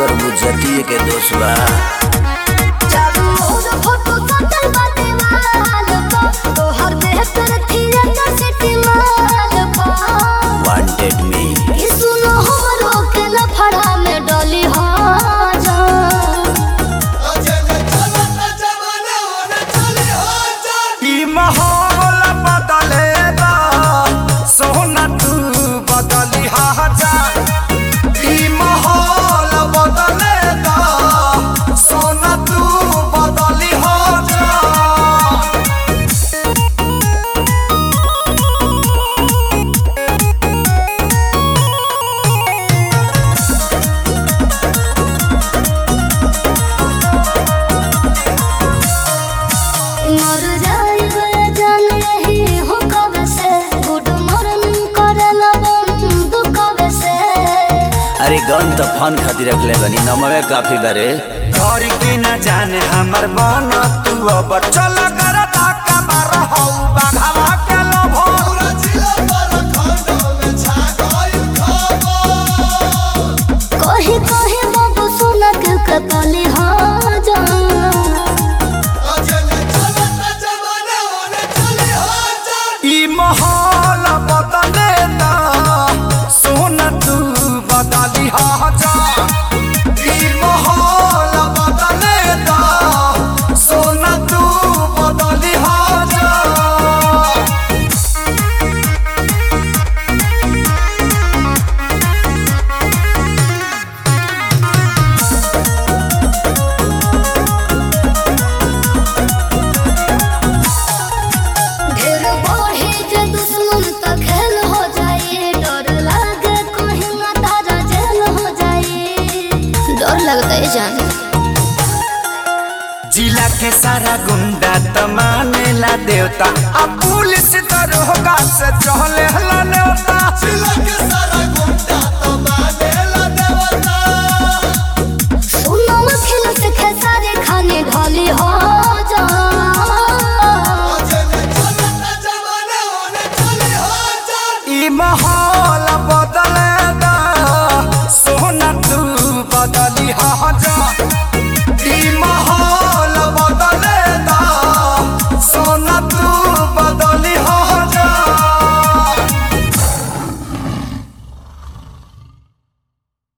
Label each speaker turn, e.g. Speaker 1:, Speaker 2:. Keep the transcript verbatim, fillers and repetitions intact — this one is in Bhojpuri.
Speaker 1: कर बुझतिए के दोष बा। वांटेड मी
Speaker 2: माहौल बदलेगा सोना तू बदली जा। ई माहौल बदलेगा सोना तू बदली जा।
Speaker 1: अरे गन तो फन खातिर रख ले बनी नमवे काफी बारे।
Speaker 2: घर के न जाने हमर मन तू अब चल कर धक्का मार हौ बाघवा के लोभ पूरा जिला पर खंड में छा गइल खबर।
Speaker 3: कहीं कहीं बाबू सुना के कतली हो जा।
Speaker 2: अजले चलत जमाना होने चली हो जा। ई माहौल बदलेगा सोना तू बदली हो जा। ई माहौल बदलेगा सोना तू बदली हो जा।
Speaker 3: ढेर बढ़े जे दुश्मन त खेल हो जाए। डर लागे कहीं ना तारा जेल हो जाए। डर लगता है जान।
Speaker 2: जिला के सारा गुंडा त मानेला देवता आ पुलिस दरोगा से चहले हला नेवता। जिला के सारा गुंडा त मानेला देवता।
Speaker 3: सुनो खेल से खेसारे खाने ढाली हो जा।
Speaker 2: ई माहौल बदलेगा सोना तू बदली हो जा।